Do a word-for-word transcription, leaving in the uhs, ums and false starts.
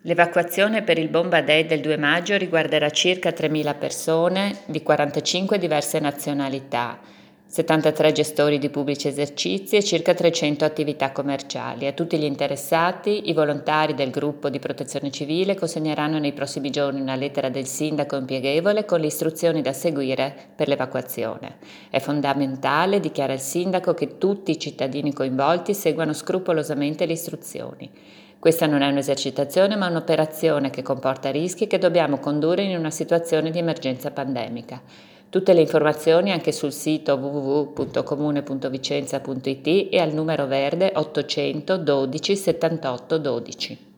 L'evacuazione per il Bomba Day del due maggio riguarderà circa tremila persone di quarantacinque diverse nazionalità, settantatré gestori di pubblici esercizi e circa trecento attività commerciali. A tutti gli interessati, i volontari del gruppo di protezione civile consegneranno nei prossimi giorni una lettera del sindaco impieghevole con le istruzioni da seguire per l'evacuazione. È fondamentale, dichiara il sindaco, che tutti i cittadini coinvolti seguano scrupolosamente le istruzioni. Questa non è un'esercitazione, ma un'operazione che comporta rischi che dobbiamo condurre in una situazione di emergenza pandemica. Tutte le informazioni anche sul sito w w w punto comune punto vicenza punto i t e al numero verde ottocento dodici settantotto dodici.